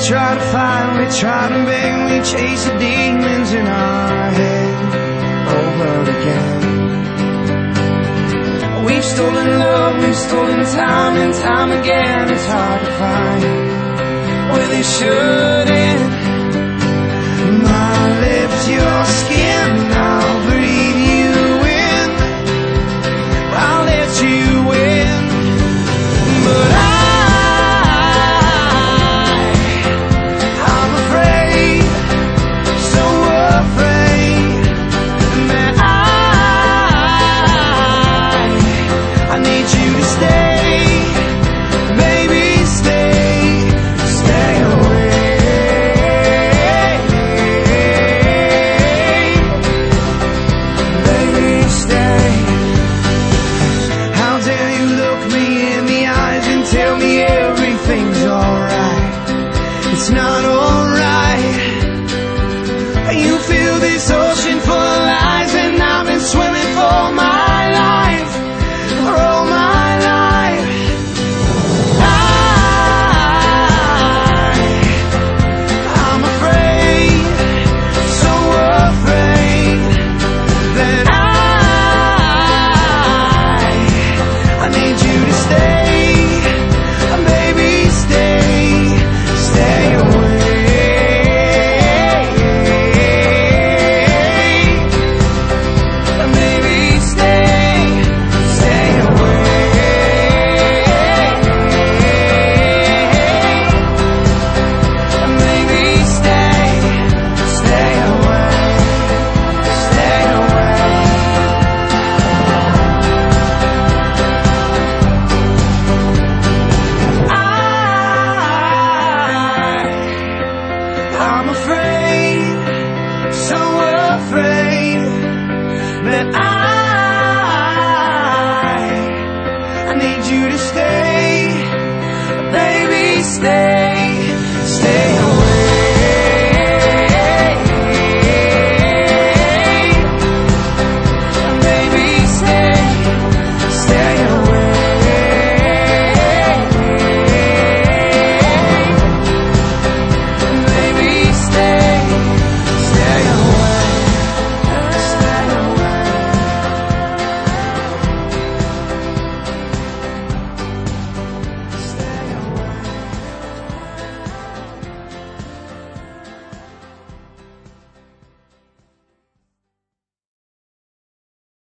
try to fight, we try to beg, we chase the demons in our head over again. We've stolen love, we've stolen time and time again. It's hard to find where they should end. My lips, your skin,